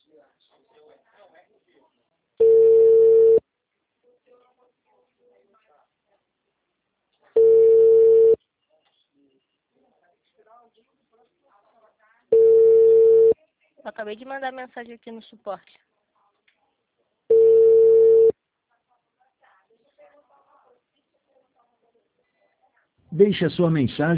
Eu acabei de mandar mensagem aqui no suporte. Deixe a sua mensagem.